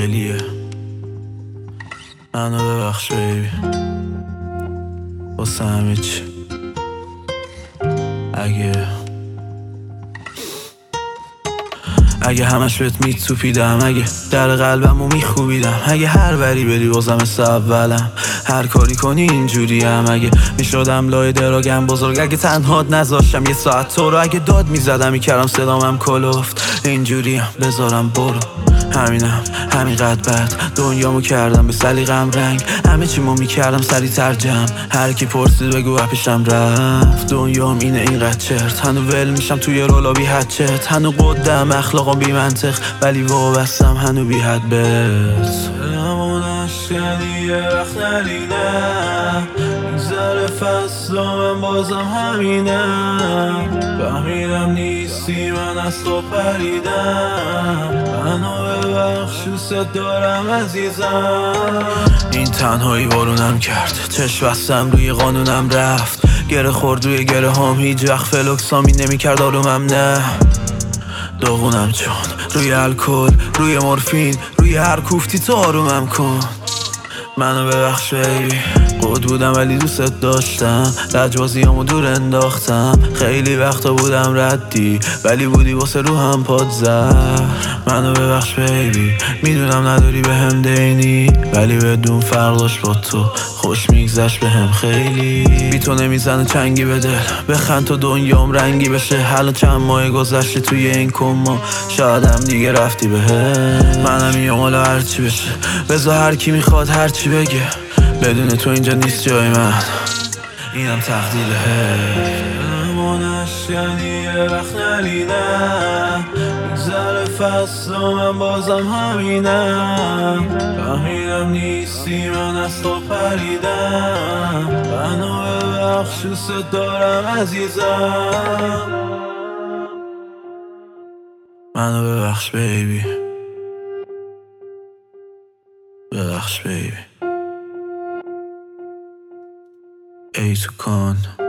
فعلیه. منو ببخش بیبی واسه همه چی. اگه همش بهت میتوپیدم، اگه در قلبمو میخوبیدم، اگه هر بری بری بازم مثل اولم، هر کاری کنی اینجوریم، اگه میشدم لای دراگم بزرگ، اگه تنهات نذاشتم یه ساعت تو رو، اگه داد میزدم میکردم صدامم کلفت، اینجوریم بذارم برو. همینم همینقدر بد دنیامو کردم به سلیقم رنگ، همه چیمو میکردم سریع‌تر جمع، هر کی پرسید بگو پیشم رفت. دنیام اینه اینقدر چرت، هنو ول میشم توی رولا بی حد چت، هنو قدم اخلاقم بی منطق ولی وابستم هنو بی حد بس. همون عشقی یه وقت نرینه میگذره فصل و من بازم همینم، فهمیدم نیستی من از تو پریدم، منو ببخش دوست دارم عزیزم. این تنهایی بارونم کرد، چشم بستم روی قانونم رفت، گره خورد روی گره هم، هیچ وقت فلوکسامی نمیکرد آرومم نه. داغونم چون روی الکل، روی مورفین، روی هر کوفتی تو آرومم کن. منو ببخش بیبی قد بودم ولی دوست داشتم، لجبازیامو دور انداختم، خیلی وقتا بودم ردی ولی بودی واسه روحم پادزر. منو ببخش بیبی میدونم نداری بهم دینی ولی بدون فرق داشت با تو خوش میگذشت بهم خیلی. بی تو نمیزنه چنگی به دل، بخند تو دنیام رنگی بشه، حالا چند ماه گذشته توی این کما، شایدم دیگه رفتی بهم. منم میام حالا هرچی بشه، بذار هر کی میخواد هرچی بگه، بدون تو اینجا نیست جای من، اینم تقدیره. همونش یعنی یه وقت نرینه میگذره فصل و من بازم همینم، فهمیدم نیستی من از تو پریدم، منو ببخش دوست دارم عزیزم. منو ببخش بیبی، ببخش بیبی. ای تو کان